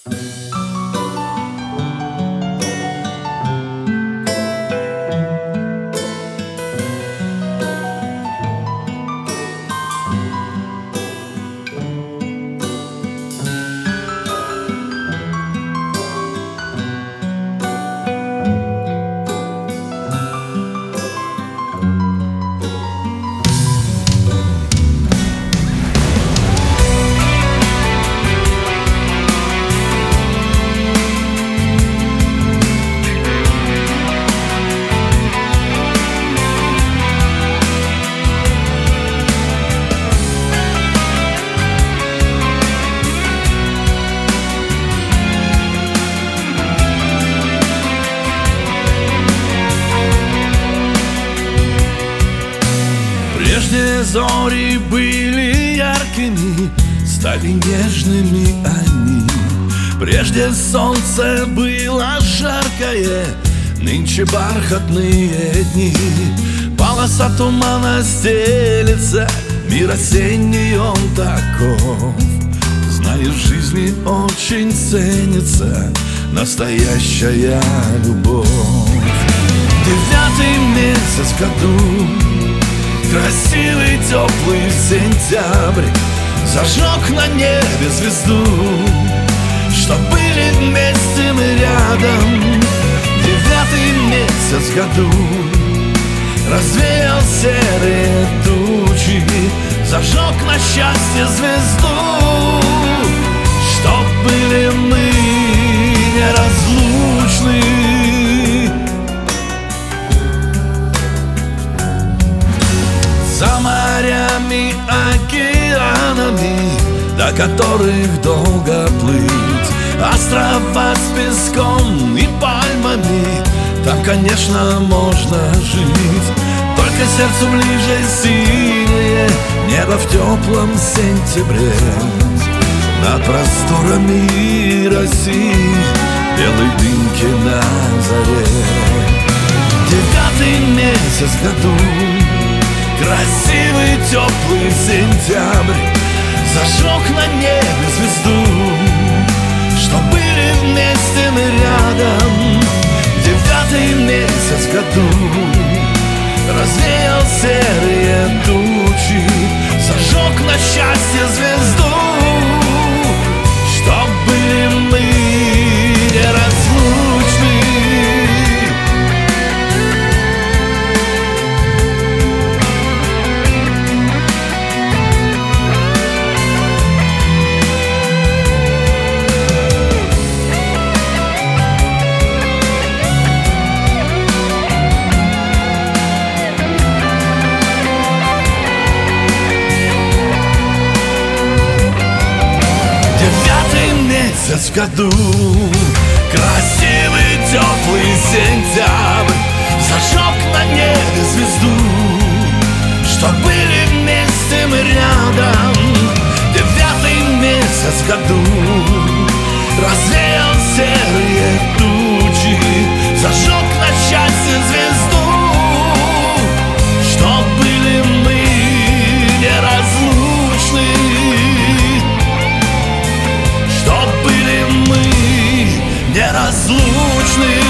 Прежде зори были яркими, стали нежными они. Прежде солнце было жаркое, нынче бархатные дни. Полоса тумана стелется, мир осенний он таков. Знаешь, в жизни очень ценится настоящая любовь. 9-й месяц в году, красивый теплый сентябрь, зажег на небе звезду, что были вместе мы рядом. 9-й месяц в году развеял серые тучи, зажег на счастье звезду, что были мы неразлучны. За морями, океанами, до которых долго плыть, острова с песком и пальмами, там, конечно, можно жить. Только сердцу ближе синее небо в теплом сентябре. Над просторами России белой дымки на заре. 9-й месяц в году, красивый теплый сентябрь, зажег на небе звезду, что были вместе мы рядом. 9-й месяц в году развеял серые тучи, зажег на счастье звезду, что были мы неразлучны. В году, красивый теплый сентябрь, зажег на небе звезду, что были вместе мы рядом. 9-й месяц в году развеял серые тучи, зажег на счастье звезду, что были мы неразлучны. Неразлучны.